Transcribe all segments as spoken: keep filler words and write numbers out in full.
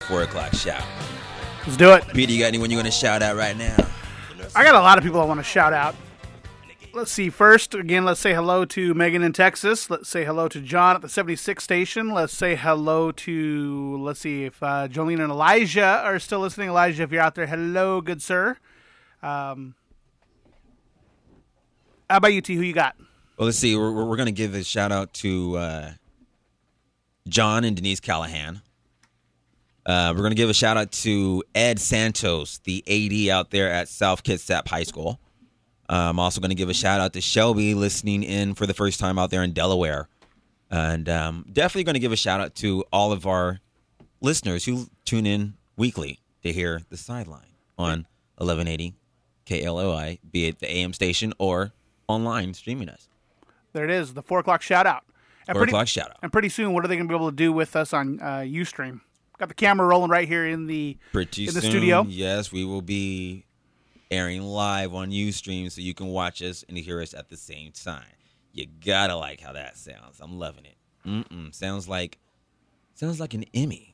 four o'clock shout. Let's do it. Peter, you got anyone you want to shout out right now? I got a lot of people I want to shout out. Let's see. First, again, let's say hello to Megan in Texas. Let's say hello to John at the seventy-six station. Let's say hello to, let's see if uh, Jolene and Elijah are still listening. Elijah, if you're out there, hello, good sir. Um, how about you, T? Who you got? Well, let's see. We're, we're going to give a shout out to uh, John and Denise Callahan. Uh, we're going to give a shout out to Ed Santos, the A D out there at South Kitsap High School. Uh, I'm also going to give a shout out to Shelby listening in for the first time out there in Delaware. And um, definitely going to give a shout out to all of our listeners who tune in weekly to hear The Sideline on eleven eighty K L O I, be it the A M station or online streaming us. There it is, the four o'clock shout out. And four pretty, o'clock shout out. And pretty soon, what are they going to be able to do with us on uh, Ustream? Got the camera rolling right here in the Pretty in the soon, studio. Yes, we will be airing live on Ustream so you can watch us and hear us at the same time. You gotta like how that sounds. I'm loving it. Mm-mm. Sounds like sounds like an Emmy.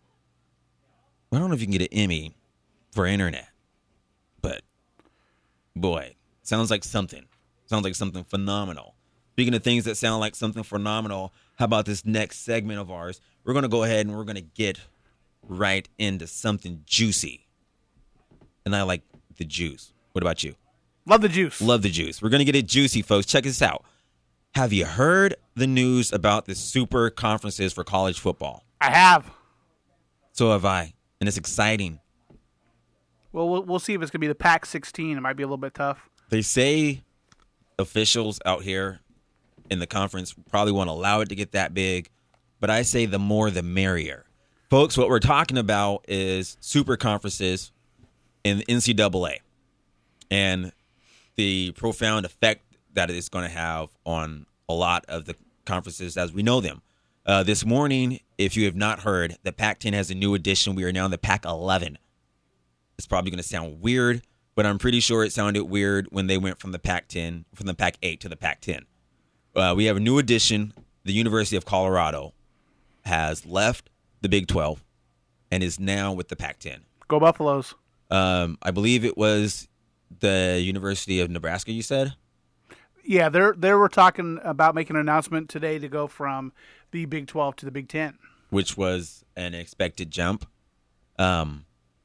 I don't know if you can get an Emmy for internet, but boy, sounds like something. Sounds like something phenomenal. Speaking of things that sound like something phenomenal, how about this next segment of ours? We're going to go ahead and we're going to get right into something juicy. And I like the juice. What about you? Love the juice. Love the juice. We're going to get it juicy, folks. Check this out. Have you heard the news about the super conferences for college football? I have. So have I. And it's exciting. Well, we'll, we'll see if it's going to be the Pac sixteen. It might be a little bit tough. They say officials out here in the conference probably won't allow it to get that big. But I say the more the merrier. Folks, what we're talking about is super conferences in the N C double A and the profound effect that it's going to have on a lot of the conferences as we know them. Uh, this morning, if you have not heard, the Pac ten has a new edition. We are now in the Pac eleven. It's probably going to sound weird, but I'm pretty sure it sounded weird when they went from the Pac ten, from the Pac eight to the Pac ten. Uh, we have a new edition. The University of Colorado has left the Big twelve and is now with the Pac ten. Go Buffaloes. Um, I believe it was the University of Nebraska, you said? Yeah, they're, they were talking about making an announcement today to go from the Big twelve to the Big ten. Which was an expected jump. Um,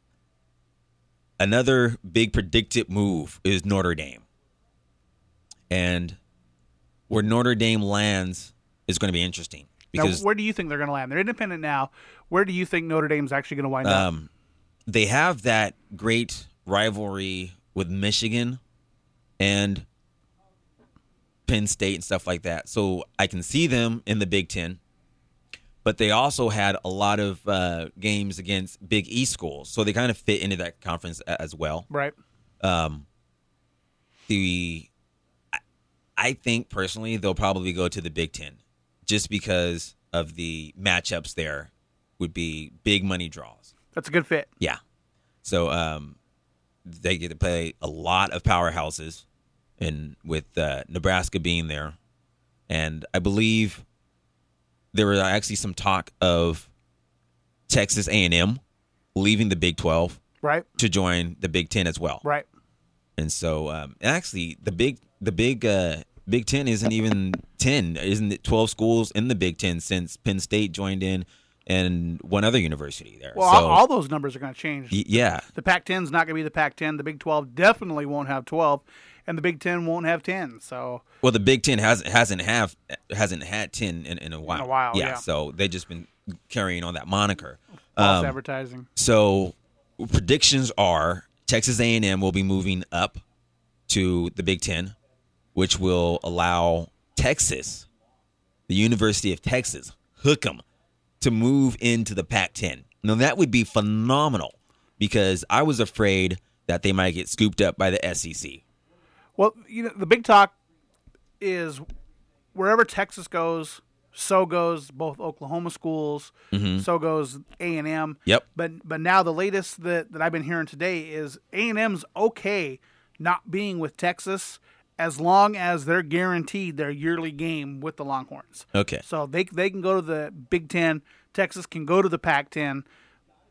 another big predicted move is Notre Dame. And where Notre Dame lands is going to be interesting. Because now, where do you think they're going to land? They're independent now. Where do you think Notre Dame's actually going to wind um, up? They have that great rivalry with Michigan and Penn State and stuff like that. So I can see them in the Big Ten. But they also had a lot of uh, games against Big East schools. So they kind of fit into that conference as well. Right. Um, the I think, personally, they'll probably go to the Big Ten. Just because of the matchups there would be big money draws. That's a good fit. Yeah. So um, they get to play a lot of powerhouses, and with uh, Nebraska being there. And I believe there was actually some talk of Texas A and M leaving the Big twelve right, to join the Big Ten as well. Right. And so um, actually the big the big uh, Big Ten isn't even ten. Isn't it twelve schools in the Big Ten since Penn State joined in and one other university there? Well, so, all, all those numbers are going to change. Y- yeah. The Pac ten's not going to be the Pac ten. The Big twelve definitely won't have twelve, and the Big ten won't have ten. So, well, the Big Ten hasn't hasn't have hasn't had ten in, in a while. In a while, yeah. So they've just been carrying on that moniker. False Um, advertising. So predictions are Texas A and M will be moving up to the Big Ten, which will allow Texas, the University of Texas, hook 'em, to move into the Pac ten. Now, that would be phenomenal because I was afraid that they might get scooped up by the S E C. Well, you know, the big talk is wherever Texas goes, so goes both Oklahoma schools, Mm-hmm. so goes A and M. Yep. But but now the latest that, that I've been hearing today is A and M's okay not being with Texas as long as they're guaranteed their yearly game with the Longhorns. Okay. So they they can go to the Big Ten. Texas can go to the Pac ten.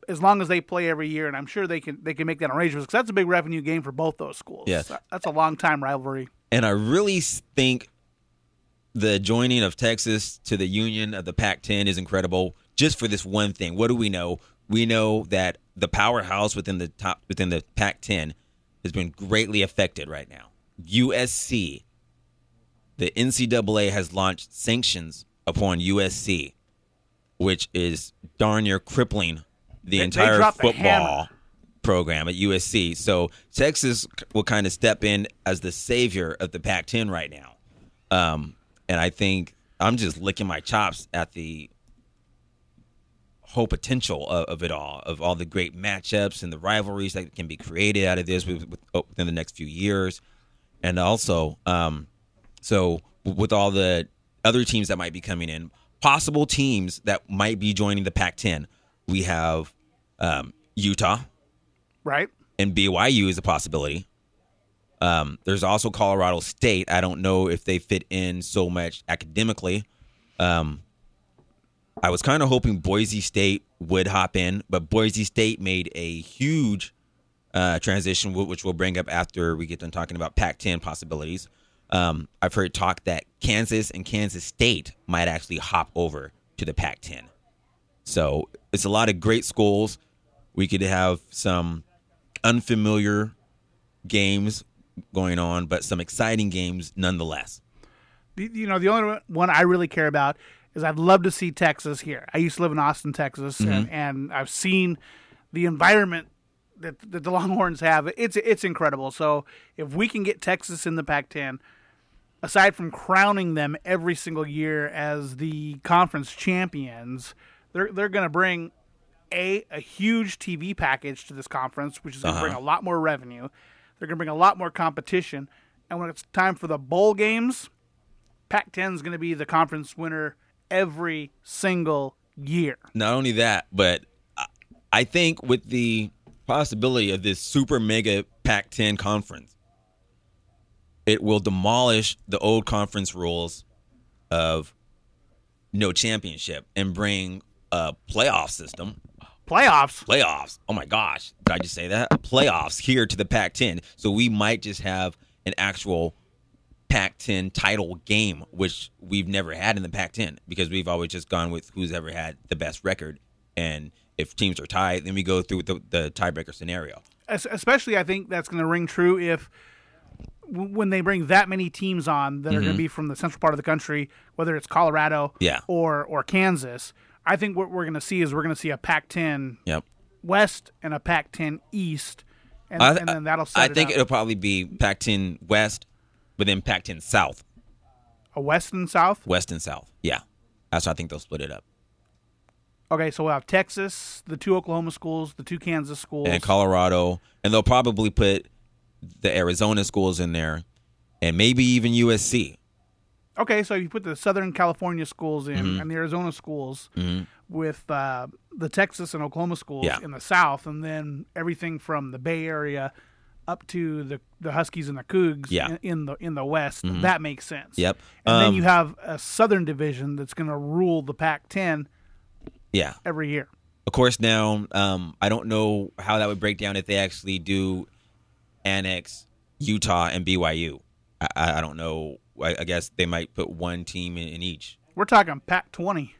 as long as they play every year, and I'm sure they can they can make that arrangement because that's a big revenue game for both those schools. Yes. That's a long time rivalry. And I really think the joining of Texas to the union of the Pac ten is incredible just for this one thing. What do we know? We know that the powerhouse within the top within the Pac ten has been greatly affected right now. U S C, the N C double A has launched sanctions upon U S C, which is darn near crippling the They- they entire dropped the football hammer. program at U S C. So Texas will kind of step in as the savior of the Pac ten right now. Um, and I think I'm just licking my chops at the whole potential of, of it all, of all the great matchups and the rivalries that can be created out of this with, with, within the next few years. And also, um, so with all the other teams that might be coming in, possible teams that might be joining the Pac ten, we have um, Utah, Right. and B Y U is a possibility. Um, there's also Colorado State. I don't know if they fit in so much academically. Um, I was kind of hoping Boise State would hop in, but Boise State made a huge uh, transition, which we'll bring up after we get done talking about Pac ten possibilities. Um, I've heard talk that Kansas and Kansas State might actually hop over to the Pac ten. So it's a lot of great schools. We could have some unfamiliar games going on, but some exciting games nonetheless. The- You know, the only one I really care about is I'd love to see Texas here. I used to live in Austin, Texas, and, and I've seen the environment that, that the Longhorns have. It's it's incredible. So if we can get Texas in the Pac ten, aside from crowning them every single year as the conference champions, they're they're going to bring a a huge T V package to this conference, which is going to Uh-huh. bring a lot more revenue. They're going to bring a lot more competition, and when it's time for the bowl games, Pac ten is going to be the conference winner every single year. Not only that, but I- I think with the possibility of this super mega Pac ten conference, it will demolish the old conference rules of no championship and bring a playoff system. Playoffs. Playoffs. Oh my gosh. Did I just say that? Playoffs here to the Pac ten. So we might just have an actual Pac ten title game, which we've never had in the Pac ten because we've always just gone with who's ever had the best record. And if teams are tied, then we go through the, the tiebreaker scenario. Es- Especially, I think that's going to ring true if w- when they bring that many teams on that are going to be from the central part of the country, whether it's Colorado Yeah. or or Kansas. I think what we're going to see is we're going to see a Pac ten Yep. West and a Pac ten East, and, I, and then that'll set I it think up. it'll probably be Pac ten West, but then Pac ten South. A West and South. West and South. Yeah. That's how I think they'll split it up. Okay, so we'll have Texas, the two Oklahoma schools, the two Kansas schools. And Colorado. And they'll probably put the Arizona schools in there and maybe even U S C. Okay, so you put the Southern California schools in Mm-hmm. and the Arizona schools with uh, the Texas and Oklahoma schools Yeah. in the South, and then everything from the Bay Area up to the, the Huskies and the Cougs Yeah. in, in the in the West. That makes sense. Yep. And then Um, you have a Southern division that's going to rule the Pac ten Yeah. every year. Of course, now, um, I don't know how that would break down if they actually do annex Utah and B Y U. I, I I don't know. I, I guess they might put one team in, in each. We're talking Pac twenty.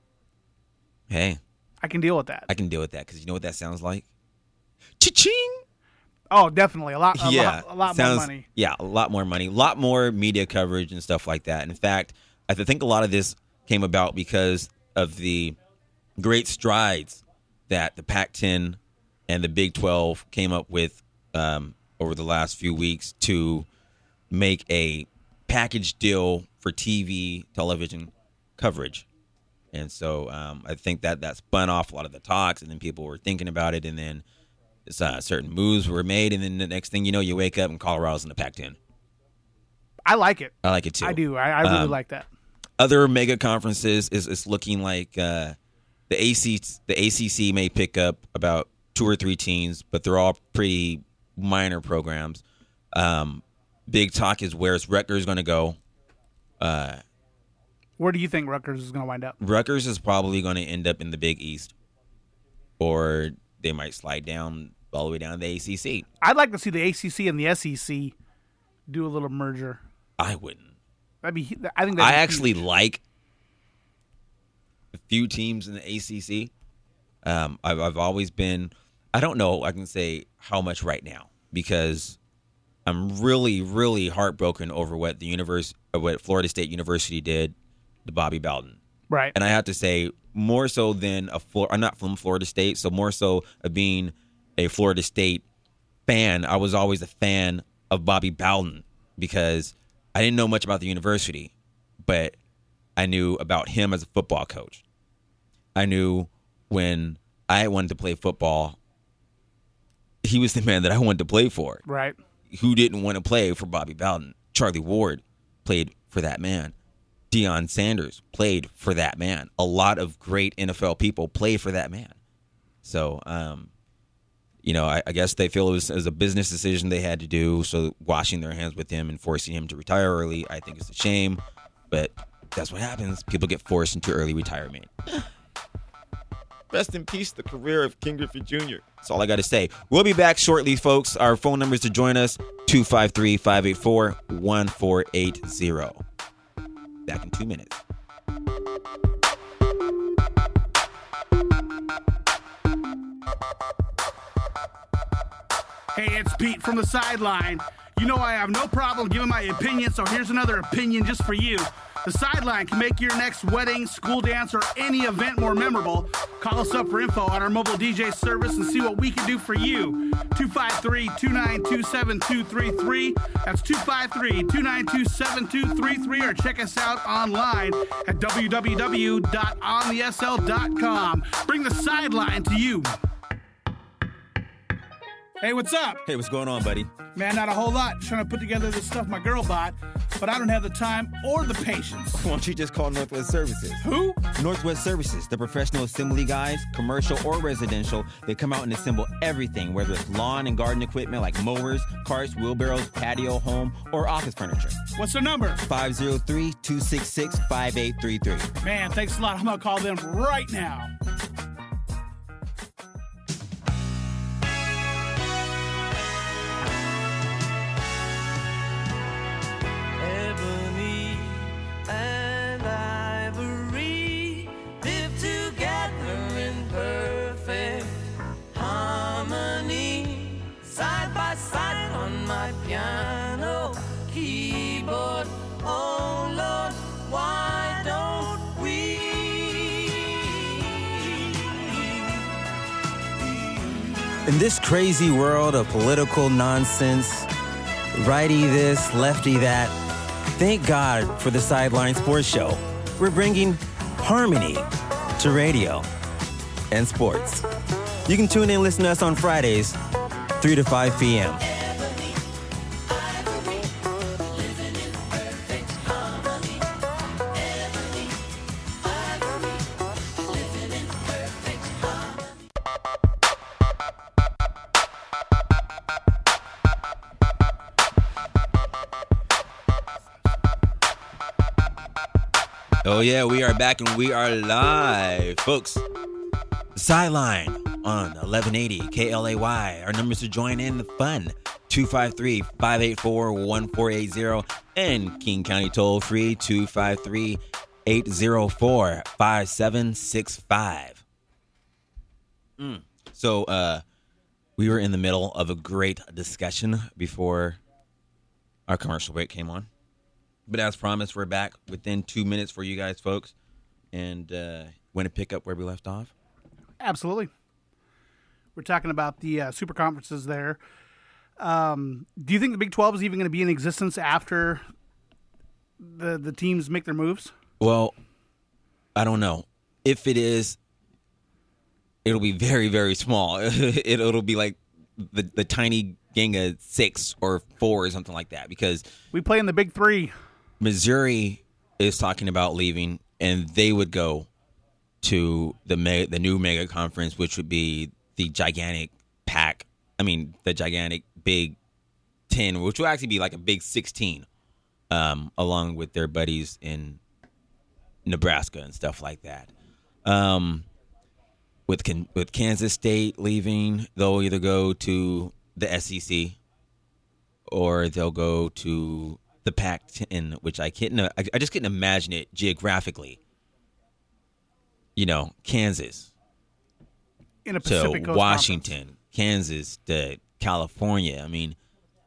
Hey, I can deal with that. I can deal with that because you know what that sounds like? Cha-ching! Oh, definitely. A lot, a yeah, lot, a lot sounds- more money. Yeah, a lot more money, a lot more media coverage and stuff like that. And in fact, I think a lot of this came about because of the great strides that the Pac ten and the Big twelve came up with um, over the last few weeks to make a package deal for T V, television coverage. And so um, I think that that spun off a lot of the talks, and then people were thinking about it, and then uh, certain moves were made, and then the next thing you know, you wake up and Colorado's in the Pac ten. I like it. I like it too. I do. I, I really Um, like that. Other mega conferences is is looking like uh, the A C the A C C may pick up about two or three teams, but they're all pretty minor programs. Um, big talk is where's Rutgers going to go. Uh, Where do you think Rutgers is going to wind up? Rutgers is probably going to end up in the Big East. or they might slide down all the way down to the A C C. I'd like to see the A C C and the S E C do a little merger. I wouldn't. That'd be. I think. That'd I be actually huge. like a few teams in the A C C. Um, I've, I've always been. I don't know. I can say how much right now because I'm really, really heartbroken over what the universe, what Florida State University did to Bobby Bowden. Right. And I have to say, more so than a Florida, I'm not from Florida State, so more so of being a Florida State fan, I was always a fan of Bobby Bowden because I didn't know much about the university, but I knew about him as a football coach. I knew when I wanted to play football, he was the man that I wanted to play for. Right. Who didn't want to play for Bobby Bowden? Charlie Ward played for that man. Deion Sanders played for that man. A lot of great N F L people play for that man. So, um, you know, I, I guess they feel it was, it was a business decision they had to do. So washing their hands with him and forcing him to retire early, I think is a shame. But that's what happens. People get forced into early retirement. Rest in peace, the career of King Griffey Junior That's all I got to say. We'll be back shortly, folks. Our phone numbers to join us, two five three, five eight four, one four eight zero. Back in two minutes. Hey, it's Pete from the sideline. You know I have no problem giving my opinion, so here's another opinion just for you. The sideline can make your next wedding, school dance, or any event more memorable. Call us up for info on our mobile D J service and see what we can do for you. two five three, two nine two, seven two three three. That's two five three, two nine two, seven two three three, or check us out online at w w w dot on the s l dot com. Bring the sideline to you. Hey, what's up? Hey, what's going on, buddy? Man, not a whole lot. Trying to put together this stuff my girl bought, but I don't have the time or the patience. Why don't you just call Northwest Services? Who? Northwest Services, the professional assembly guys, commercial or residential. They come out and assemble everything, whether it's lawn and garden equipment like mowers, carts, wheelbarrows, patio, home, or office furniture. What's their number? five oh three, two six six, five eight three three. Man, thanks a lot. I'm going to call them right now. Piano, keyboard, oh Lord, why don't we? In this crazy world of political nonsense, righty this, lefty that, thank God for the Sideline Sports Show. We're bringing harmony to radio and sports. You can tune in and listen to us on Fridays, three to five p.m. Oh, yeah, we are back and we are live. Folks, Sideline on eleven eighty K L A Y. Our numbers to join in the fun, two five three, five eight four, one four eight zero. And King County toll free, two five three, eight zero four, five seven six five. Mm. So, uh, we were in the middle of a great discussion before our commercial break came on. But as promised, we're back within two minutes for you guys, folks. And uh, want to pick up where we left off? Absolutely. We're talking about the uh, super conferences there. Um, do you think the Big twelve is even going to be in existence after the the teams make their moves? Well, I don't know. If it is, it'll be very, very small. it, it'll be like the, the tiny gang of six or four or something like that. Because we play in the Big Three. Missouri is talking about leaving, and they would go to the me- the new mega conference, which would be the gigantic pack. I mean, the gigantic Big Ten, which will actually be like a Big Sixteen, um, along with their buddies in Nebraska and stuff like that. Um, with can, with Kansas State leaving, they'll either go to the S E C or they'll go to the Pac ten, which I can't. I, I just couldn't imagine it geographically. You know, Kansas In a to Pacific Coast Washington, conference. Kansas to California. I mean,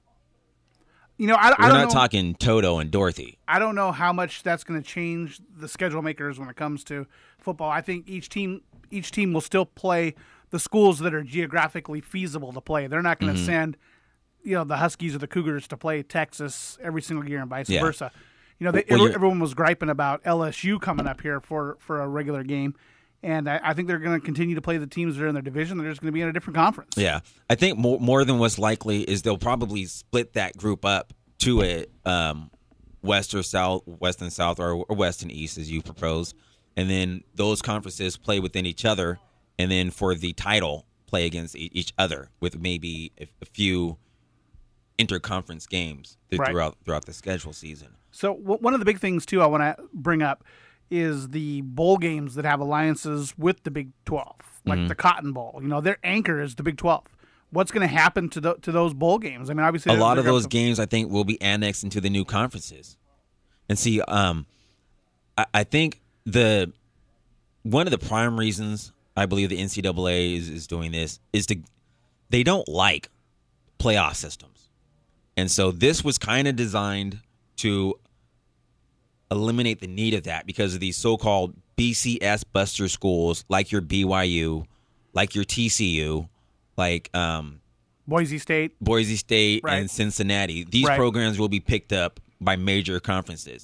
You know, I, I we're don't not know. talking Toto and Dorothy. I don't know how much that's going to change the schedule makers when it comes to football. I think each team each team will still play the schools that are geographically feasible to play. They're not going to Mm-hmm. send, you know, the Huskies or the Cougars to play Texas every single year and vice Yeah. versa. You know, they, Well, you're- everyone was griping about L S U coming up here for, for a regular game, and I, I think they're going to continue to play the teams that are in their division. They're just going to be in a different conference. Yeah, I think more more than what's likely is they'll probably split that group up to a um, west or south, west and south, or, or west and east as you propose, and then those conferences play within each other, and then for the title play against e- each other with maybe a, a few interconference games th- Right. throughout throughout the schedule season. So w- one of the big things too I want to bring up is the bowl games that have alliances with the Big twelve, like Mm-hmm. the Cotton Bowl. You know, their anchor is the Big twelve. What's going to happen to the, to those bowl games? I mean, obviously A they're- lot of they're those gonna- games, I think, will be annexed into the new conferences. And see, um, I, I think the one of the prime reasons I believe the N C double A is, is doing this is to they don't like playoff systems, and so this was kind of designed to eliminate the need of that because of these so-called B C S buster schools like your B Y U, like your T C U, like um, Boise State. Boise State Right. and Cincinnati. These Right. programs will be picked up by major conferences,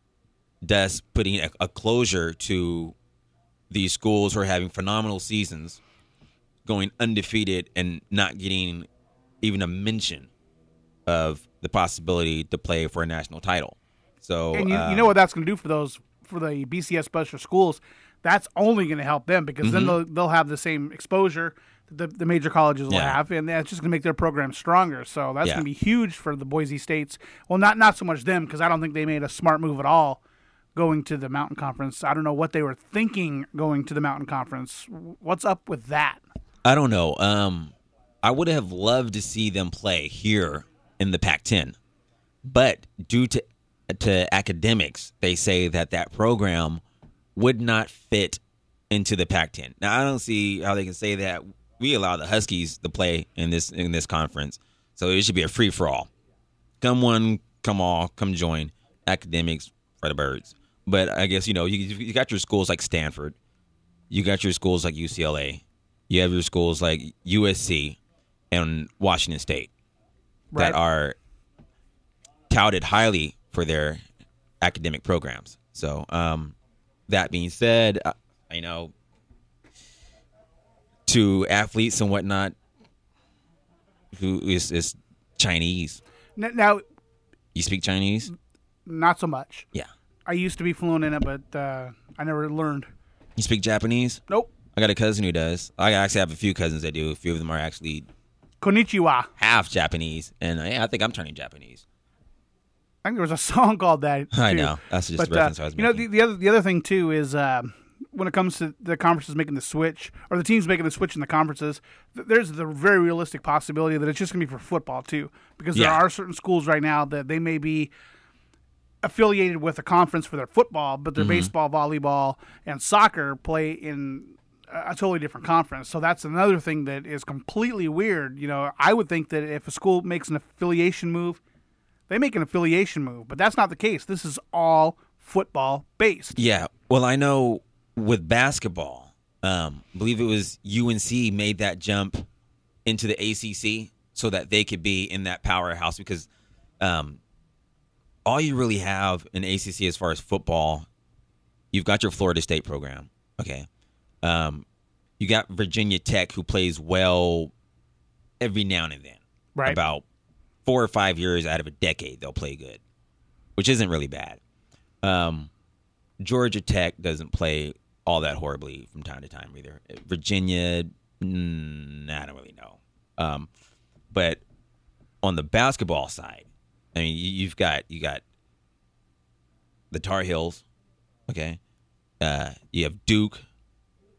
thus putting a, a closure to these schools who are having phenomenal seasons, going undefeated and not getting even a mention of the possibility to play for a national title. So, And you, uh, you know what that's going to do for those for the B C S Buster schools? That's only going to help them because then they'll, they'll have the same exposure that the, the major colleges will Mm-hmm. Yeah. have, and that's just going to make their program stronger. So that's Yeah. going to be huge for the Boise States. Well, not not so much them because I don't think they made a smart move at all going to the Mountain Conference. I don't know what they were thinking going to the Mountain Conference. What's up with that? I don't know. Um, I would have loved to see them play here in the Pac ten, but due to to academics, they say that that program would not fit into the Pac ten. Now, I don't see how they can say that. We allow the Huskies to play in this in this conference, so it should be a free for all. Come one, come all, come join. Academics for the birds. But I guess you know you you got your schools like Stanford, you got your schools like U C L A, you have your schools like U S C and Washington State Right. that are touted highly for their academic programs. So, um, that being said, I, I know to athletes and whatnot who is, is Chinese. N- Now, You speak Chinese? not so much. Yeah. I used to be fluent in it, but uh, I never learned. You speak Japanese? Nope. I got a cousin who does. I actually have a few cousins that do. A few of them are actually Konnichiwa. half Japanese, and I, I think I'm turning Japanese. I think there was a song called that. I too. know. That's just But, the reference uh, I was you know, making. the, the other the other thing too is um, when it comes to the conferences making the switch, or the teams making the switch in the conferences, th- there's the very realistic possibility that it's just going to be for football too, because there Yeah. are certain schools right now that they may be affiliated with a conference for their football, but their Mm-hmm. baseball, volleyball, and soccer play in a totally different conference. So that's another thing that is completely weird. You know, I would think that if a school makes an affiliation move, they make an affiliation move, but that's not the case. This is all football based. Yeah. Well, I know with basketball, um, I believe it was U N C made that jump into the A C C so that they could be in that powerhouse because um, all you really have in A C C as far as football, you've got your Florida State program. Okay. Um, you got Virginia Tech who plays well every now and then. Right. About four or five years out of a decade, they'll play good, which isn't really bad. Um, Georgia Tech doesn't play all that horribly from time to time either. Virginia, mm, I don't really know. Um, but on the basketball side, I mean, you, you've got you got the Tar Heels, okay. Uh, you have Duke,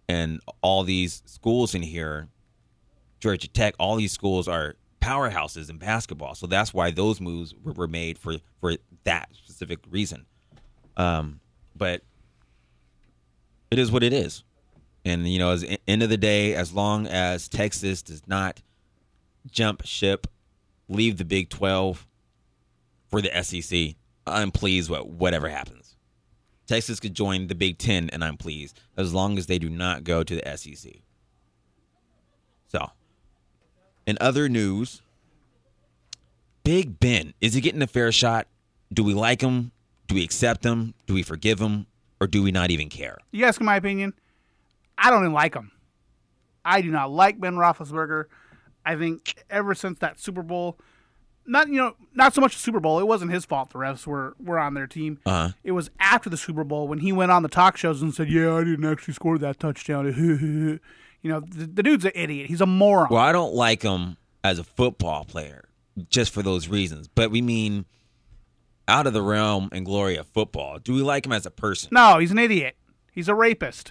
and all these schools in here, Georgia Tech, all these schools are powerhouses in basketball. So that's why those moves were, were made for, for that specific reason. Um, but it is what it is. And, you know, at the end of the day, as long as Texas does not jump ship, leave the Big twelve for the S E C, I'm pleased with whatever happens. Texas could join the Big Ten, and I'm pleased, as long as they do not go to the S E C. So, in other news, Big Ben, is he getting a fair shot? Do we like him? Do we accept him? Do we forgive him? Or do we not even care? You ask my opinion? I don't even like him. I do not like Ben Roethlisberger. I think ever since that Super Bowl, not you know, not so much the Super Bowl. It wasn't his fault. The refs were were on their team. Uh-huh. It was after the Super Bowl when he went on the talk shows and said, "Yeah, I didn't actually score that touchdown." you know, the, the dude's an idiot. He's a moron. Well, I don't like him as a football player just for those reasons. But we mean out of the realm and glory of football. Do we like him as a person? No, he's an idiot. He's a rapist.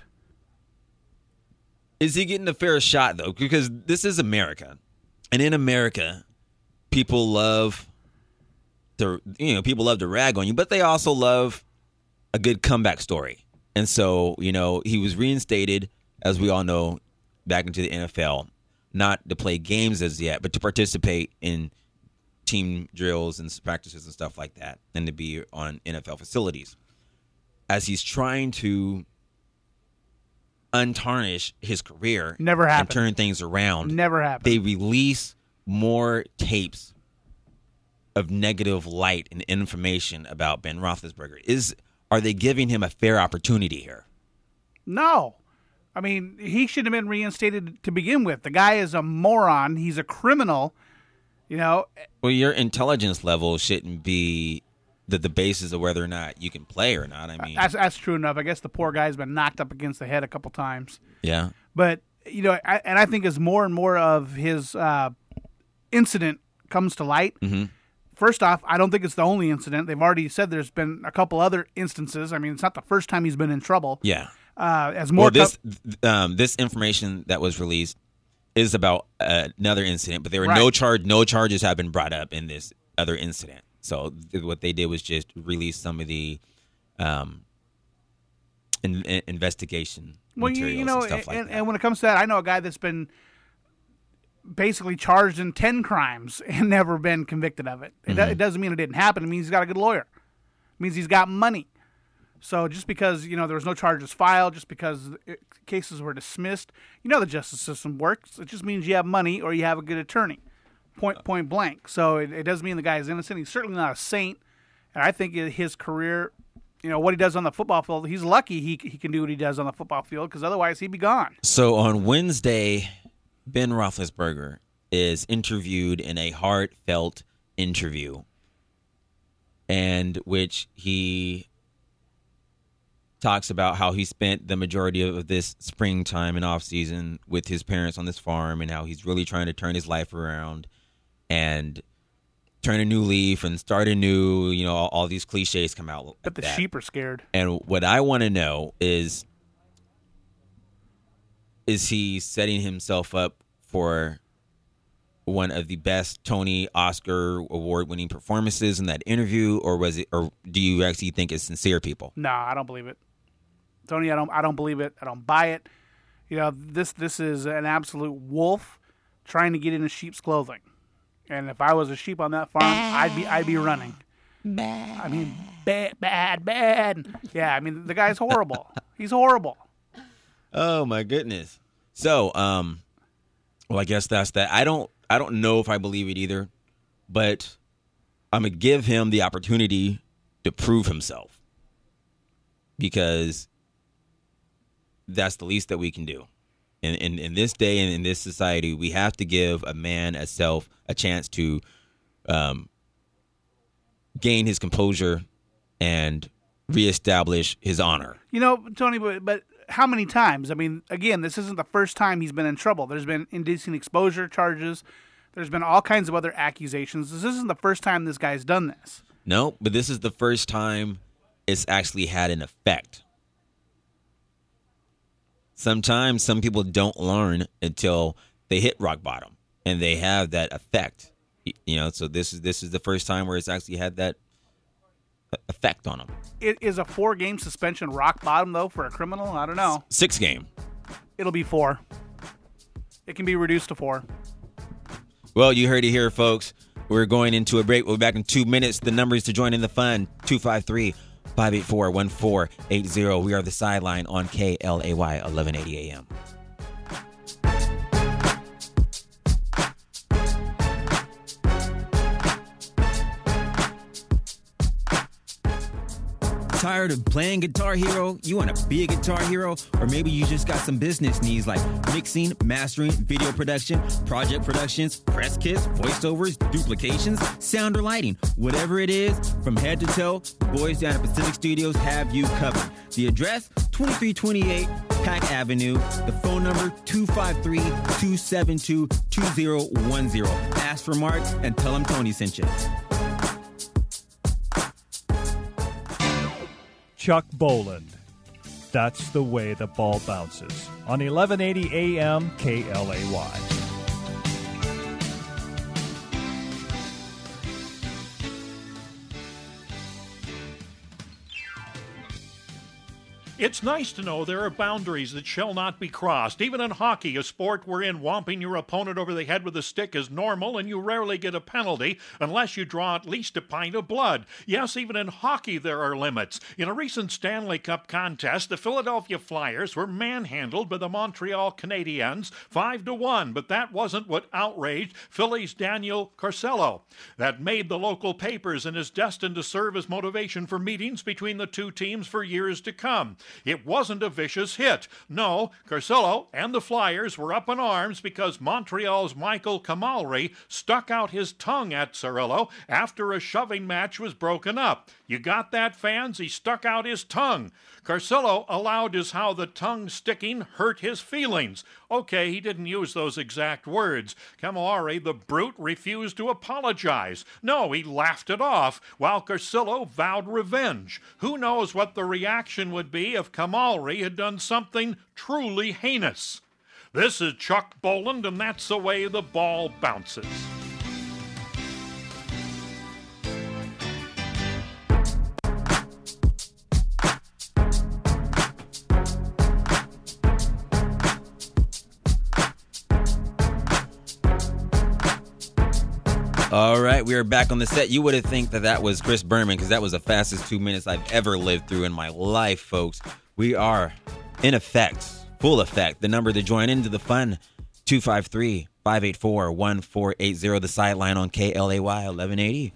Is he getting a fair shot, though? Because this is America. And in America, people love to, you know, people love to rag on you, but they also love a good comeback story. And so, you know, he was reinstated, as we all know, back into the N F L, not to play games as yet, but to participate in team drills and practices and stuff like that, and to be on N F L facilities. As he's trying to untarnish his career, Never happened. and turn things around, Never happened. they release more tapes of negative light and information about Ben Roethlisberger. Is are they giving him a fair opportunity here? No. I mean, he shouldn't have been reinstated to begin with. The guy is a moron. He's a criminal. You know. Well, your intelligence level shouldn't be the, the basis of whether or not you can play or not. I mean, That's, that's true enough. I guess the poor guy's been knocked up against the head a couple times. yeah. But, you know, I, and I think as more and more of his uh, incident comes to light, Mm-hmm. first off, I don't think it's the only incident. They've already said there's been a couple other instances. I mean, it's not the first time he's been in trouble. Yeah. Uh, as more Well, this co- th- um, this information that was released is about uh, another incident, but there were Right. no charge, no charges have been brought up in this other incident. So th- what they did was just release some of the um, in- in- investigation well, you, materials you know, and stuff like and, that. and when it comes to that, I know a guy that's been basically charged in ten crimes and never been convicted of it. It, do- Mm-hmm. it doesn't mean it didn't happen. It means he's got a good lawyer. It means he's got money. So just because, you know, there was no charges filed, just because it, cases were dismissed, you know the justice system works. It just means you have money or you have a good attorney, point point blank. So it, it doesn't mean the guy is innocent. He's certainly not a saint. And I think his career, you know, what he does on the football field, he's lucky he he can do what he does on the football field, because otherwise he'd be gone. So on Wednesday, Ben Roethlisberger is interviewed in a heartfelt interview, and which he talks about how he spent the majority of this springtime and off season with his parents on this farm, and how he's really trying to turn his life around and turn a new leaf and start anew. You know, all, all these cliches come out. But the like that. sheep are scared. And what I want to know is, is he setting himself up for one of the best Tony Oscar award-winning performances in that interview, or was it, or do you actually think it's sincere, people? No, I don't believe it. Tony, I don't I don't believe it. I don't buy it. You know, this this is an absolute wolf trying to get into sheep's clothing. And if I was a sheep on that farm, I'd be I'd be running. Bad. I mean, bad, bad, bad. Yeah, I mean, the guy's horrible. He's horrible. Oh my goodness. So, um, well, I guess that's that. I don't, I don't know if I believe it either, but I'm gonna give him the opportunity to prove himself, because that's the least that we can do. In, in, in this day and in this society, we have to give a man a self a chance to um, gain his composure and reestablish his honor. You know, Tony, but, but how many times? I mean, again, this isn't the first time he's been in trouble. There's been indecent exposure charges. There's been all kinds of other accusations. This isn't the first time this guy's done this. No, but this is the first time it's actually had an effect. sometimes some people don't learn until they hit rock bottom, and they have that effect. You know, so this is this is the first time where it's actually had that effect on them. It is a four-game suspension rock bottom, though, for a criminal? I don't know. Six game. It'll be four. It can be reduced to four. Well, you heard it here, folks. We're going into a break. We'll be back in two minutes. The numbers to join in the fun, two five three, five eight four, one four eight zero. We are The Sideline on K L A Y, eleven eighty A M. Tired of playing Guitar Hero? You want to be a Guitar Hero? Or maybe you just got some business needs like mixing, mastering, video production, project productions, press kits, voiceovers, duplications, sound or lighting. Whatever it is, from head to toe, the boys down at Pacific Studios have you covered. The address, twenty-three twenty-eight Pack Avenue. The phone number, two five three, two seven two, two zero one zero. Ask for Mark and tell him Tony sent you. Chuck Boland. That's the way the ball bounces. On eleven eighty A M K L A Y. It's nice to know there are boundaries that shall not be crossed. Even in hockey, a sport wherein whomping your opponent over the head with a stick is normal and you rarely get a penalty unless you draw at least a pint of blood. Yes, even in hockey there are limits. In a recent Stanley Cup contest, the Philadelphia Flyers were manhandled by the Montreal Canadiens five to one, but that wasn't what outraged Philly's Daniel Carcillo. That made the local papers and is destined to serve as motivation for meetings between the two teams for years to come. It wasn't a vicious hit. No, Carcillo and the Flyers were up in arms because Montreal's Michael Kamalry stuck out his tongue at Cirillo after a shoving match was broken up. You got that, fans? He stuck out his tongue. Carcillo allowed his how the tongue sticking hurt his feelings. Okay, he didn't use those exact words. Camilleri, the brute, refused to apologize. No, he laughed it off, while Carcillo vowed revenge. Who knows what the reaction would be if Camilleri had done something truly heinous? This is Chuck Boland, and that's the way the ball bounces. All right, we are back on the set. You would have think that that was Chris Berman because that was the fastest two minutes I've ever lived through in my life, folks. We are in effect, full effect. The number to join into the fun, two five three, five eight four, one four eight zero. The Sideline on K L A Y, eleven eighty.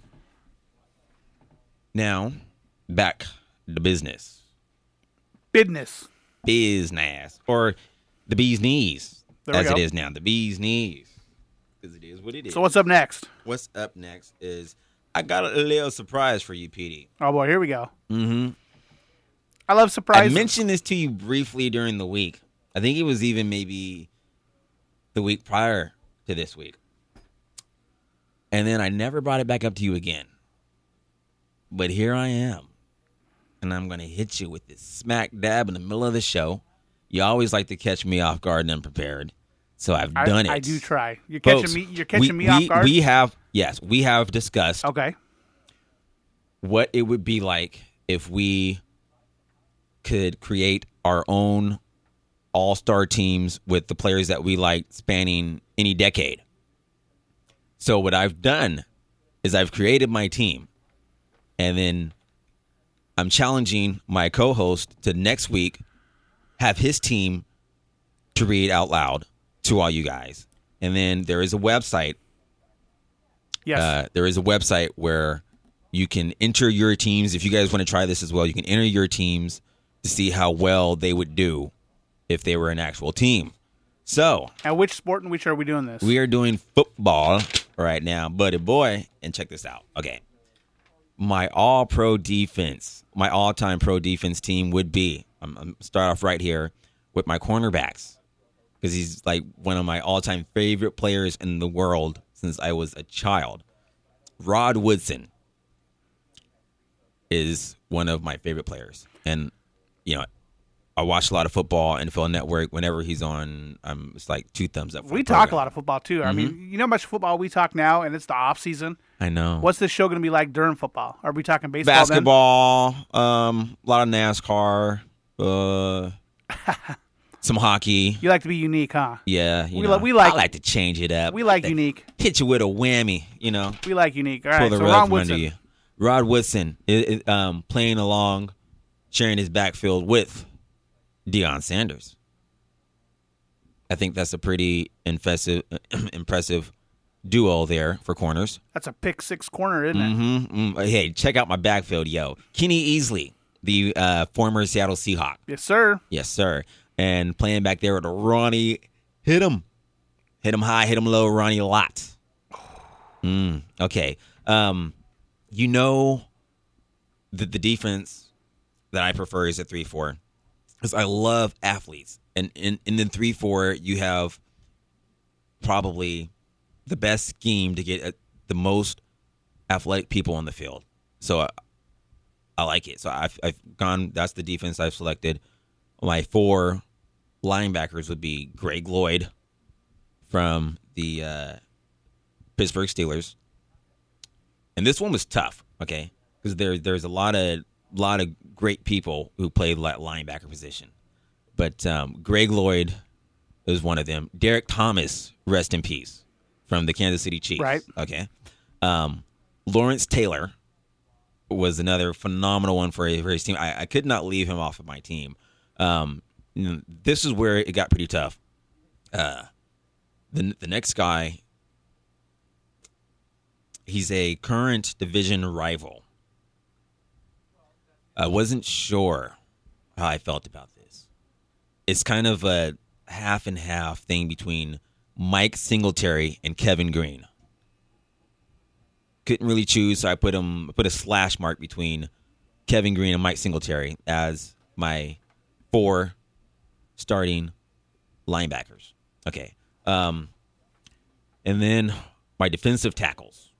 Now, back to business. Business. Business. Or the bee's knees, There we as go. it is now. The bee's knees. Because it is what it is. So what's up next? What's up next is I got a little surprise for you, P D. Oh, boy, here we go. Mm-hmm. I love surprises. I mentioned this to you briefly during the week. I think it was even maybe the week prior to this week. And then I never brought it back up to you again. But here I am. And I'm going to hit you with this smack dab in the middle of the show. You always like to catch me off guard and unprepared. So I've I, done it. I do try. You're Folks, catching me. You're catching we, me off we- guard. We have, yes, we have discussed Okay. what it would be like if we could create our own all-star teams with the players that we like spanning any decade. So what I've done is I've created my team, and then I'm challenging my co-host to next week have his team to read out loud to all you guys. And then there is a website. Yes. Uh, there is a website where you can enter your teams. If you guys want to try this as well, you can enter your teams to see how well they would do if they were an actual team. So and which sport and which are we doing this? we are doing football right now, buddy boy. And check this out. Okay. My all-pro defense, my all-time pro defense team would be, I'm, I'm start off right here with my cornerbacks, because he's like one of my all-time favorite players in the world since I was a child. Rod Woodson is one of my favorite players. And, you know, I watch a lot of football, N F L Network. Whenever he's on, um, it's like two thumbs up. For We the talk program. a lot of football too. I mean, you know how much football we talk now, and it's the off season. I know. What's this show going to be like during football? Are we talking baseball? then? Basketball, um, a lot of NASCAR, uh, some hockey. You like to be unique, huh? Yeah, you We know, li- we like- I like to change it up. We like to unique. Hit you with a whammy, you know. We like unique. All Pull right, the so rug Ron from under Woodson. you. Rod Woodson, is, um, playing along, sharing his backfield with Deion Sanders. I think that's a pretty impressive, impressive duo there for corners. That's a pick six corner, isn't it? Mm-hmm. Mm, hey, check out my backfield, yo. Kenny Easley, the uh, former Seattle Seahawk. Yes, sir. Yes, sir. And playing back there with Ronnie, hit him. Hit him high, hit him low, Ronnie Lott. Mm, okay. Um, you know that the defense that I prefer is a three four. Because I love athletes. And in, in the three four, you have probably the best scheme to get uh, the most athletic people on the field. So I, I like it. So I've, I've gone, that's the defense I've selected. My four linebackers would be Greg Lloyd from the uh, Pittsburgh Steelers. And this one was tough, okay? Because there, there's a lot of lot of great people who played that linebacker position. But um, Greg Lloyd is one of them. Derek Thomas, rest in peace, from the Kansas City Chiefs. Right. Okay. Um, Lawrence Taylor was another phenomenal one for, for his team. I, I could not leave him off of my team. Um, you know, this is where it got pretty tough. Uh, the the next guy, he's a current division rival. I wasn't sure how I felt about this. It's kind of a half and half thing between Mike Singletary and Kevin Green. Couldn't really choose, so I put him put a slash mark between Kevin Green and Mike Singletary as my four starting linebackers. Okay. Um, and then my defensive tackles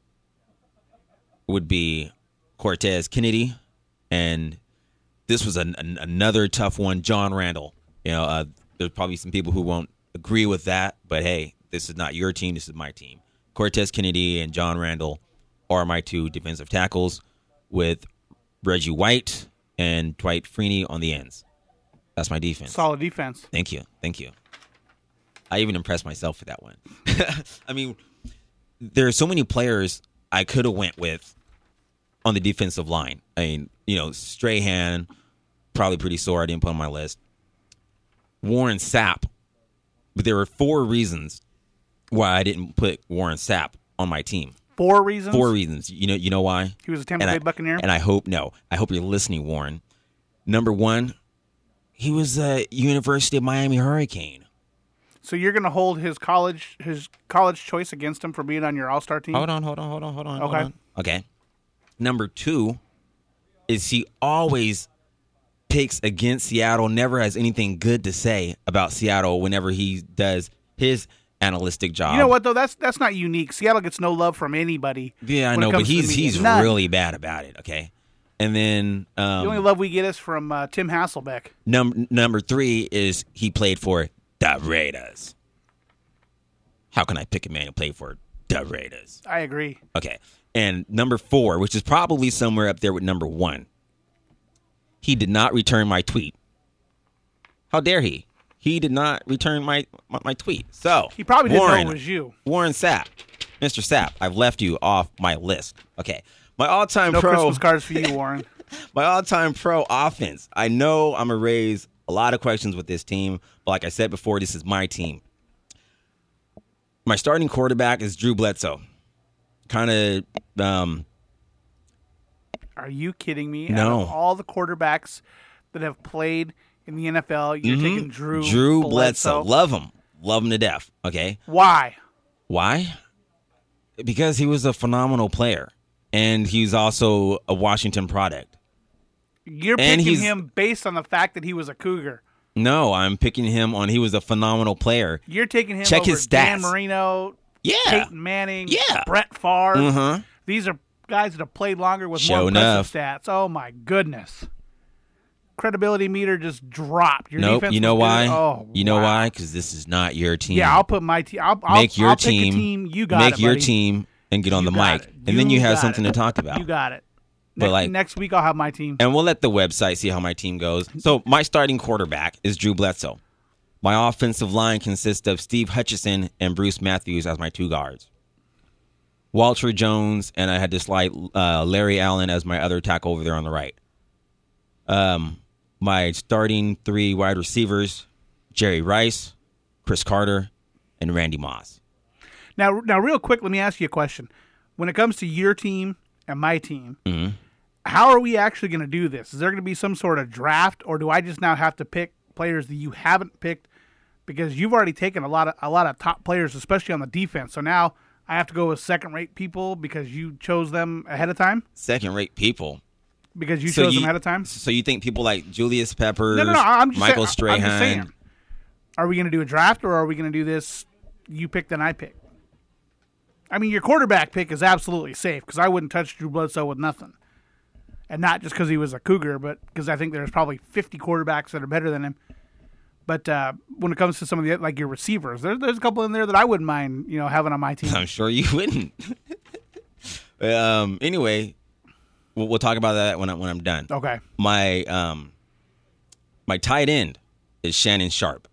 would be Cortez Kennedy, and this was an, an, another tough one, John Randall. You know, uh, there's probably some people who won't agree with that, but hey, this is not your team, this is my team. Cortez Kennedy and John Randall are my two defensive tackles, with Reggie White and Dwight Freeney on the ends. That's my defense. Solid defense. Thank you. Thank you. I even impressed myself for that one. I mean, there are so many players I could have went with on the defensive line. I mean, you know, Strahan, probably pretty sore. I didn't put on my list. Warren Sapp. But there were four reasons why I didn't put Warren Sapp on my team. Four reasons? Four reasons. You know, you know why? He was a Tampa And Bay I- Buccaneer? And I hope, no, I hope you're listening, Warren. Number one, he was a University of Miami Hurricane. So you're going to hold his college his college choice against him for being on your All-Star team? Hold on, hold on, hold on, hold on. hold Okay. on. Okay. Number two is he always picks against Seattle, never has anything good to say about Seattle whenever he does his analytic job. You know what, though? That's that's not unique. Seattle gets no love from anybody. Yeah, I when it know, but comes to the he's media. he's None. really bad about it, okay? And then um, The only love we get is from uh, Tim Hasselbeck. num- number three is he played for the Raiders. How can I pick a man who played for the Raiders? I agree. Okay. And number four, which is probably somewhere up there with number one, he did not return my tweet. How dare he? He did not return my my, my tweet. So He probably didn't Warren, know it was you. Warren Sapp, Mister Sapp, I've left you off my list. Okay. My all-time No pro Christmas cards for you, Warren. my all-time pro offense. I know I'm going to raise a lot of questions with this team, but like I said before, this is my team. My starting quarterback is Drew Bledsoe. Kind of, um, Are you kidding me? No. Out of all the quarterbacks that have played in the N F L, you're mhm. taking Drew Drew Bledsoe. Bledsoe. Love him. Love him to death. Okay. Why? Why? Because he was a phenomenal player, and he's also a Washington product. You're And picking he's- him based on the fact that he was a Cougar. No, I'm picking him on he was a phenomenal player. You're taking him Check over his Dan stats. Marino, Yeah. Peyton Manning, Yeah. Brett Favre. Uh-huh. These are guys that have played longer with Sure more enough. impressive stats. Oh, my goodness. credibility meter just dropped. Your Nope. defense You know was why? good. Oh, you know wow. why? Because this is not your team. Yeah, I'll put my team. I'll, I'll, make your I'll team, Pick a team. You got make it, your buddy. team and get on You the got mic, it. and then you have got something it. to talk about. You got it. But Ne- like- next week, I'll have my team. And we'll let the website see how my team goes. So my starting quarterback is Drew Bledsoe. My offensive line consists of Steve Hutchison and Bruce Matthews as my two guards. Walter Jones, and I had to slide uh, Larry Allen as my other tackle over there on the right. Um, my starting three wide receivers, Jerry Rice, Chris Carter, and Randy Moss. Now, now, real quick, let me ask you a question. When it comes to your team and my team, Mm-hmm. how are we actually going to do this? Is there going to be some sort of draft, or do I just now have to pick players that you haven't picked because you've already taken a lot of a lot of top players, especially on the defense? So now I have to go with second-rate people because you chose them ahead of time? Second-rate people. Because you So chose you- them ahead of time? So you think people like Julius Peppers, No, no, no. I'm just Michael saying, I'm just Strahan, saying. Are we going to do a draft, or are we going to do this you pick, then I pick? I mean, your quarterback pick is absolutely safe because I wouldn't touch Drew Bledsoe with nothing. And not just because he was a Cougar, but because I think there's probably fifty quarterbacks that are better than him. But uh, when it comes to some of the, like your receivers, there's there's a couple in there that I wouldn't mind, you know, having on my team. I'm sure you wouldn't. um. Anyway, we'll, we'll talk about that when I, when I'm done. Okay. My um, my tight end is Shannon Sharp,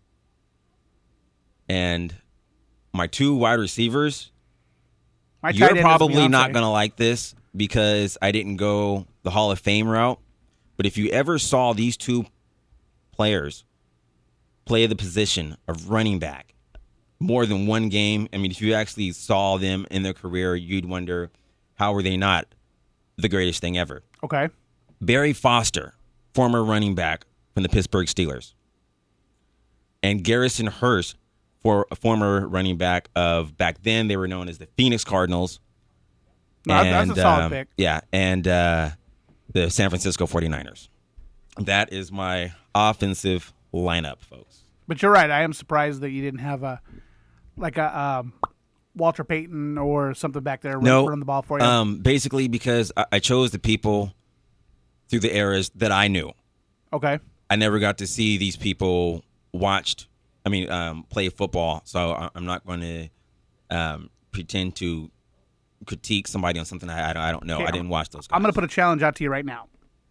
and my two wide receivers. My tight You're end is probably not Beyonce. gonna like this because I didn't go the Hall of Fame route. But if you ever saw these two players play the position of running back more than one game, I mean, if you actually saw them in their career, you'd wonder, how were they not the greatest thing ever? Okay. Barry Foster, former running back from the Pittsburgh Steelers, and Garrison Hurst, for a former running back of, back then they were known as the Phoenix Cardinals. No, that's- that's a solid um, pick. Yeah, and uh, the San Francisco forty-niners. That is my offensive lineup, folks. But you're right. I am surprised that you didn't have a like a um, Walter Payton or something back there run, No, run the ball for you. Um, basically because I, I chose the people through the eras that I knew. okay. I never got to see these people watched. I mean, um, play football. So I, I'm not going to um, pretend to critique somebody on something I, I, don't, I don't know. Okay, I I'm- didn't watch those guys. I'm going to put a challenge out to you right now.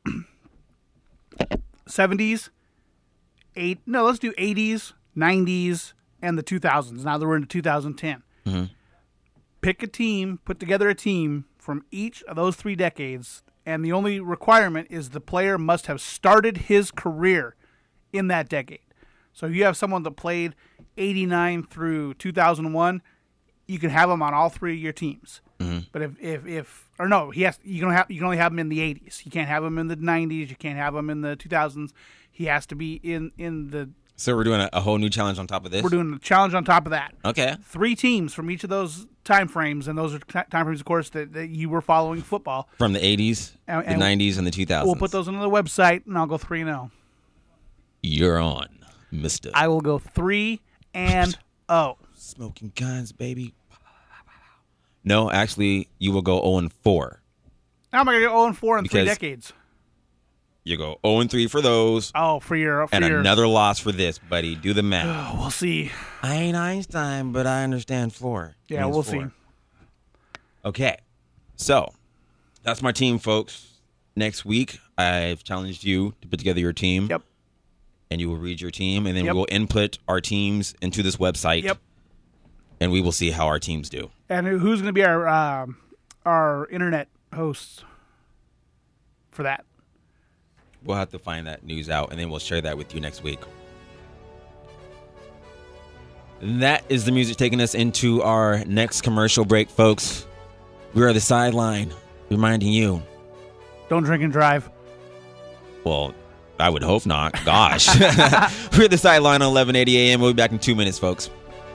seventies, eight. No, let's do eighties, nineties, and the two thousands. Now that we're into two thousand ten. Mm-hmm. Pick a team, put together a team from each of those three decades, and the only requirement is the player must have started his career in that decade. So if you have someone that played eighty-nine through two thousand one, you can have them on all three of your teams. Mm-hmm. But if, if, if or no, he has you can have you can only have him in the eighties. You can't have him in the nineties. You can't have him in the two thousands. He has to be in, in the. So we're doing a, a whole new challenge on top of this? We're doing a challenge on top of that. Okay. Three teams from each of those time frames, and those are t- time frames, of course, that, that you were following football. From the eighties, And- the and nineties, and the two thousands. We'll put those on the website, and I'll go three and zero. You're on, mister. I will go three and oh. Smoking guns, baby. No, actually, you will go zero and four. How am I going to go zero and four in three Because- decades? You go zero and three for those, Oh, for your for and your, another loss for this, buddy. Do the math. Oh, we'll see. I ain't Einstein, but I understand floor. Yeah, means we'll four. see. Okay, so that's my team, folks. Next week, I've challenged you to put together your team. Yep. And you will read your team, and then Yep. we'll input our teams into this website. Yep. And we will see how our teams do. And who's going to be our um, our internet hosts for that? We'll have to find that news out, and then we'll share that with you next week. And that is the music taking us into our next commercial break, folks. We are the sideline, reminding you. Don't drink and drive. Well, I would hope not. Gosh. We're the sideline on eleven eighty a.m. We'll be back in two minutes, folks.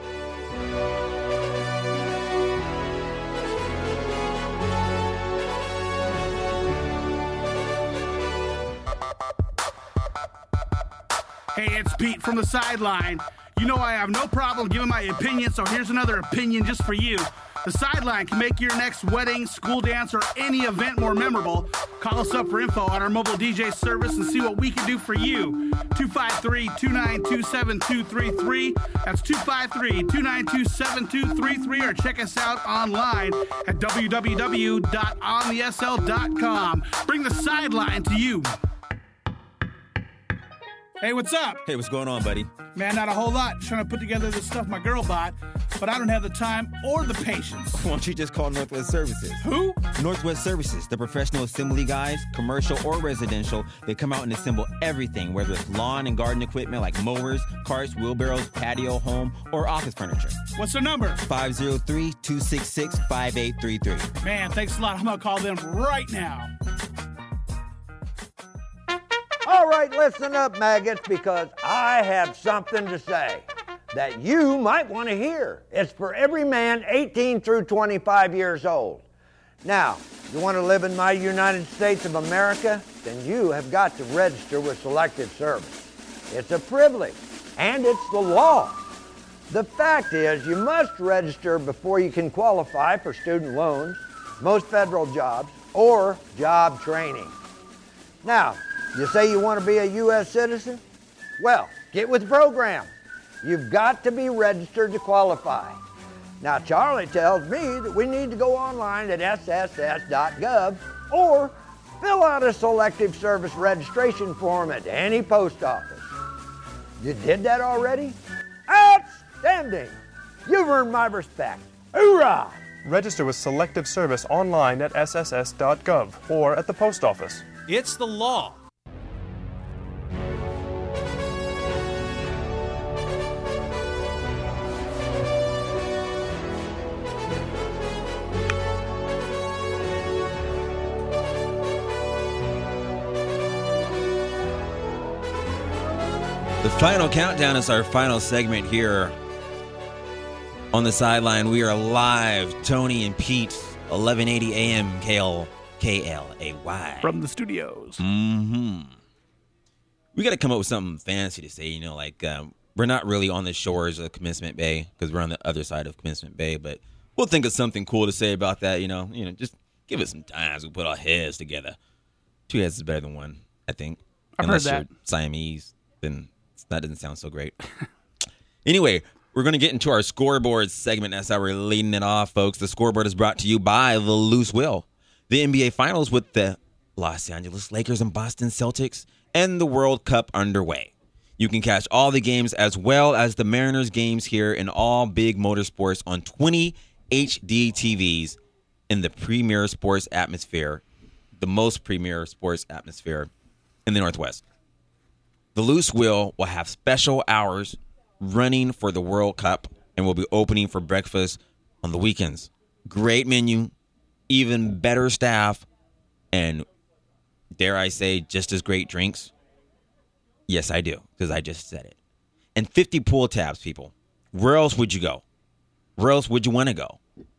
Hey, it's Pete from the sideline. You know I have no problem giving my opinion, so here's another opinion just for you. The Sideline can make your next wedding, school dance, or any event more memorable. Call us up for info on our mobile D J service and see what we can do for you. two five three, two nine two, seven two three three. That's two five three, two nine two, seven two three three, or check us out online at w w w dot on the s l dot com. Bring the Sideline to you. Hey, what's up? Hey, what's going on, buddy? Man, not a whole lot. Trying to put together this stuff my girl bought, but I don't have the time or the patience. Why don't you just call Northwest Services? Who? Northwest Services, the professional assembly guys, commercial or residential. They come out and assemble everything, whether it's lawn and garden equipment like mowers, carts, wheelbarrows, patio, home, or office furniture. What's their number? five oh three, two six six, five eight three three. Man, thanks a lot. I'm going to call them right now. All right, listen up, maggots, because I have something to say that you might want to hear. It's for every man eighteen through twenty-five years old. Now, you want to live in my United States of America? Then you have got to register with Selective Service. It's a privilege, and it's the law. The fact is, you must register before you can qualify for student loans, most federal jobs, or job training. Now, you say you want to be a U S citizen? Well, get with the program. You've got to be registered to qualify. Now, Charlie tells me that we need to go online at s s s dot gov or fill out a Selective Service registration form at any post office. You did that already? Outstanding! You've earned my respect. Hoorah! Register with Selective Service online at s s s dot gov or at the post office. It's the law. The final countdown is our final segment here on the Sideline. We are live, Tony and Pete, eleven eighty A M K L K L A Y. From the studios. Mm-hmm. We got to come up with something fancy to say, you know, like um, we're not really on the shores of Commencement Bay because we're on the other side of Commencement Bay, but we'll think of something cool to say about that, you know. You know, just give it some time as we put our heads together. Two heads is better than one, I think. I've Unless heard that. you're Siamese, then that doesn't sound so great. Anyway, we're going to get into our scoreboard segment. That's how we're leading it off, folks. The scoreboard is brought to you by the Loose Will. The N B A Finals with the Los Angeles Lakers and Boston Celtics and the World Cup underway. You can catch all the games as well as the Mariners games here in all big motorsports on twenty H D T Vs in the premier sports atmosphere, the most premier sports atmosphere in the Northwest. The Loose Will will have special hours running for the World Cup and will be opening for breakfast on the weekends. Great menu, even better staff, and dare I say, just as great drinks. Yes, I do, because I just said it. And fifty pool tabs, people. Where else would you go? Where else would you want to go?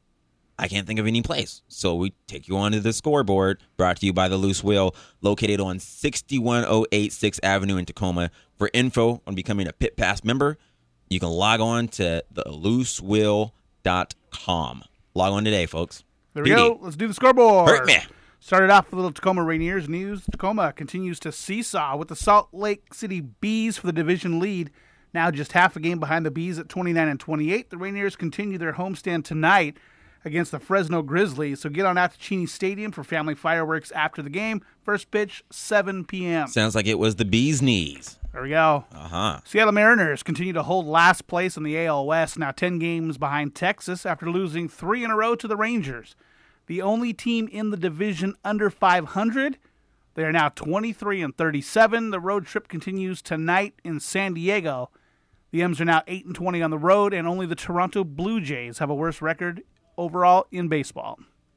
I can't think of any place. So we take you onto the scoreboard, brought to you by the Loose Will, located on sixty-one oh eight sixth Avenue in Tacoma. For info on becoming a Pit Pass member, you can log on to the loose will dot com. Log on today, folks. There we D D. go. Let's do the scoreboard. Hurt me. Started off with a little Tacoma Rainiers news. Tacoma continues to seesaw with the Salt Lake City Bees for the division lead. Now just half a game behind the Bees at twenty-nine and twenty-eight. The Rainiers continue their homestand tonight against the Fresno Grizzlies. So get on out to Cheney Stadium for family fireworks after the game. First pitch, seven p.m. Sounds like it was the bee's knees. There we go. Uh-huh. Seattle Mariners continue to hold last place in the A L West, now ten games behind Texas after losing three in a row to the Rangers. The only team in the division under five hundred. They are now twenty-three and thirty-seven. The road trip continues tonight in San Diego. The M's are now eight and twenty on the road, and only the Toronto Blue Jays have a worse record overall in baseball.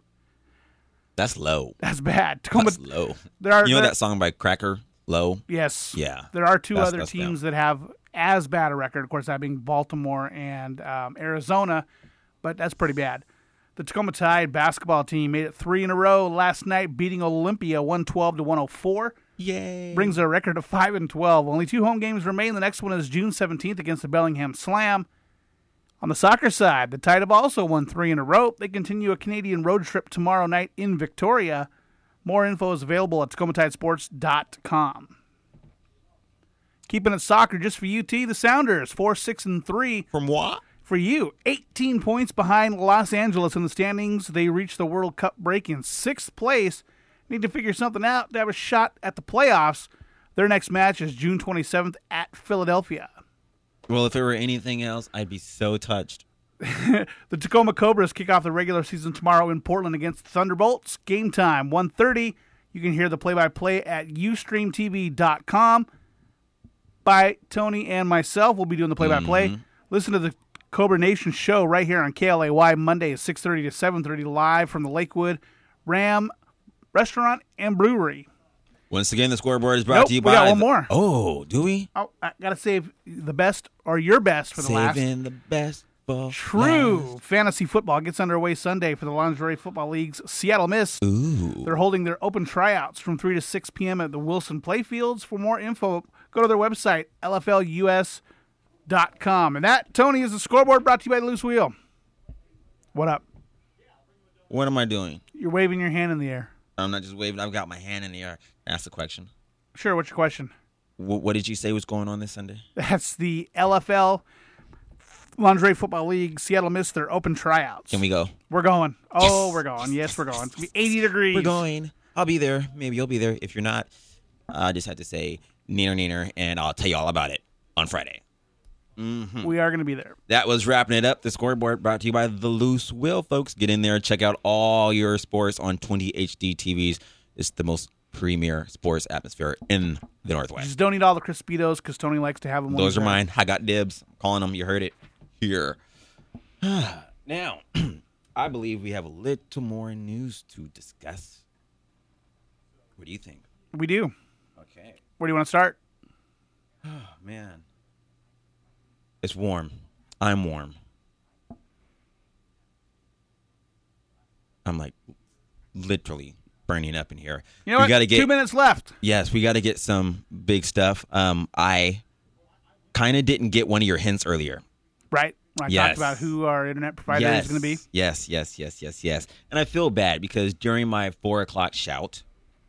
That's low. That's bad. Tacoma, That's low. There are, you know there, that song by Cracker, Low? Yes. Yeah. There are two That's other messed teams down. that have as bad a record, of course, that being Baltimore and um, Arizona, but that's pretty bad. The Tacoma Tide basketball team made it three in a row last night, beating Olympia one twelve to one oh four. Yay. Brings their record to five and twelve. Only two home games remain. The next one is June seventeenth against the Bellingham Slam. On the soccer side, the Tide have also won three in a row. They continue a Canadian road trip tomorrow night in Victoria. More info is available at Tacoma Tide Sports dot com. Keeping it soccer just for U T, the Sounders, four, six, and three. From what? For you, eighteen points behind Los Angeles in the standings. They reached the World Cup break in sixth place. Need to figure something out to have a shot at the playoffs. Their next match is June twenty-seventh at Philadelphia. Well, if there were anything else, I'd be so touched. The Tacoma Cobras kick off the regular season tomorrow in Portland against the Thunderbolts. Game time, one thirty. You can hear the play-by-play at Ustream T V dot com. By Tony and myself, we'll be doing the play-by-play. Mm-hmm. Listen to the Cobra Nation show right here on K L A Y Monday at six thirty to seven thirty live from the Lakewood Ram Restaurant and Brewery. Once again, the scoreboard is brought Nope, to you we by... got one the- more. Oh, do we? Oh, I got to save the best or your best for the last. Saving the best for True. last. Fantasy football gets underway Sunday for the Lingerie Football League's Seattle Miss. Ooh. They're holding their open tryouts from three to six p.m. at the Wilson Playfields. For more info, go to their website, L F L U S dot com. And that, Tony, is the scoreboard brought to you by the Loose Wheel. What up? What am I doing? You're waving your hand in the air. I'm not just waving. I've got my hand in the air. Ask the question. Sure, what's your question? Wh- What did you say was going on this Sunday? That's the L F L Lingerie Football League Seattle Miss, their open tryouts. Can we go? We're going. Oh, Yes. we're going. Yes, we're going. It's going to be eighty degrees. We're going. I'll be there. Maybe you'll be there. If you're not, I just have to say neener neener, and I'll tell you all about it on Friday. Mm-hmm. We are going to be there. That was wrapping it up. The scoreboard brought to you by the Loose Wheel, folks. Get in there. Check out all your sports on twenty H D T Vs. It's the most premier sports atmosphere in the Northwest. Just don't eat all the Crispitos because Tony likes to have them. when Those he's are there. mine. I got dibs. I'm calling them. You heard it here. Now, I believe we have a little more news to discuss. What do you think? We do. Okay. Where do you want to start? Oh, man. It's warm. I'm warm. I'm like literally burning up in here. You know we what? gotta get Two minutes left. Yes, we got to get some big stuff. Um, I kind of didn't get one of your hints earlier. Right. When I Yes. talked about who our internet provider yes. is going to be. Yes, yes, yes, yes, yes. And I feel bad because during my four o'clock shout,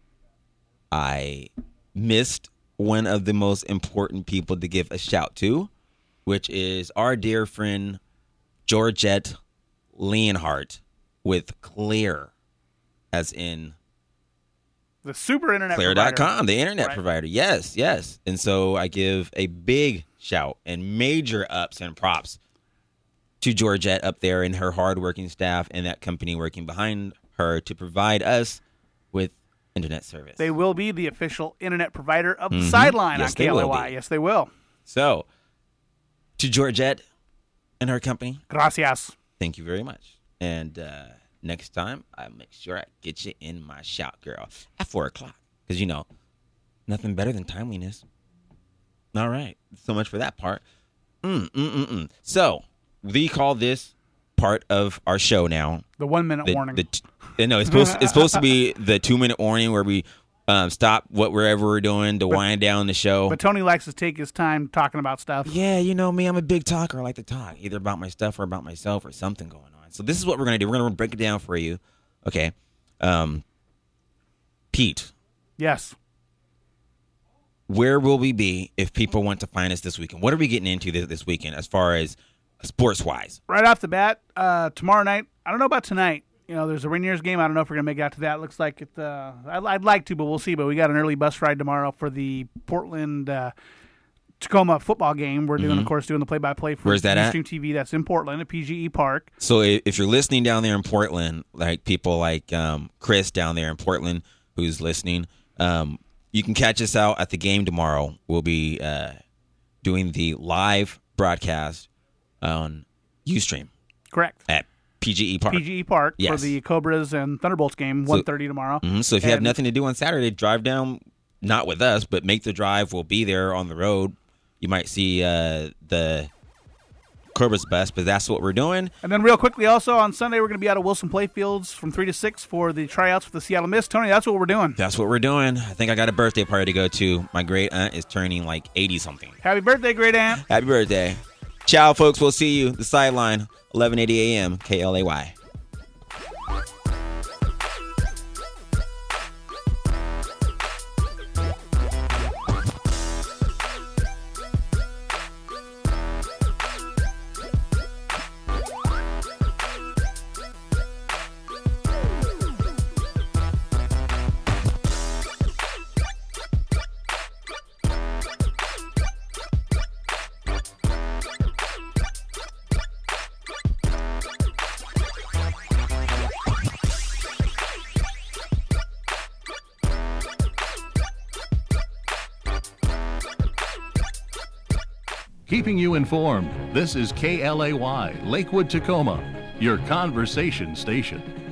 I missed one of the most important people to give a shout to, which is our dear friend Georgette Leonhardt with Claire, as in The super internet Claire provider. dot com, the internet Right. provider. Yes, yes. And so I give a big shout and major ups and props to Georgette up there and her hardworking staff and that company working behind her to provide us with internet service. They will be the official internet provider of the Mhm. sideline Yes, on they K L A will Y. be. Yes, they will. So, to Georgette and her company, Gracias. thank you very much. And uh, next time, I make sure I get you in my shout, girl, at four o'clock. Because, you know, nothing better than timeliness. All right. So much for that part. Mm, mm, mm, mm. So, we call this part of our show now. The one minute The, warning. the t- no, it's supposed, it's supposed to be the two minute warning where we um, stop what wherever we're doing to wind down the show. But Tony likes to take his time talking about stuff. Yeah, you know me, I'm a big talker. I like to talk, either about my stuff or about myself or something going on. So this is what we're going to do. We're going to break it down for you. Okay. Um, Pete, Yes. where will we be if people want to find us this weekend? What are we getting into this, this weekend as far as sports-wise? Right off the bat, uh, tomorrow night, I don't know about tonight. You know, there's a Rainiers game. I don't know if we're going to make it out to that. Looks like it. Uh, I'd, I'd like to, but we'll see. But we got an early bus ride tomorrow for the Portland uh, Tacoma football game. We're doing, Mhm. of course, doing the play-by-play for Where's that at? Ustream T V. That's in Portland at P G E Park. So i- if you're listening down there in Portland, like people like um, Chris down there in Portland who's listening, um, you can catch us out at the game tomorrow. We'll be uh, doing the live broadcast on Ustream Correct. at P G E Park. P G E Park for Yes. the Cobras and Thunderbolts game, So- one thirty tomorrow. Mhm. So if you have And- nothing to do on Saturday, drive down, not with us, but make the drive. We'll be there on the road. You might see uh, the Cobras bus, but that's what we're doing. And then real quickly also, on Sunday, we're going to be out at Wilson Playfields from three to six for the tryouts for the Seattle Miss. Tony, that's what we're doing. That's what we're doing. I think I got a birthday party to go to. My great aunt is turning like eighty-something. Happy birthday, great aunt. Happy birthday. Ciao, folks. We'll see you. The Sideline, eleven eighty A M, K L A Y. Keeping you informed, this is K L A Y, Lakewood, Tacoma, your conversation station.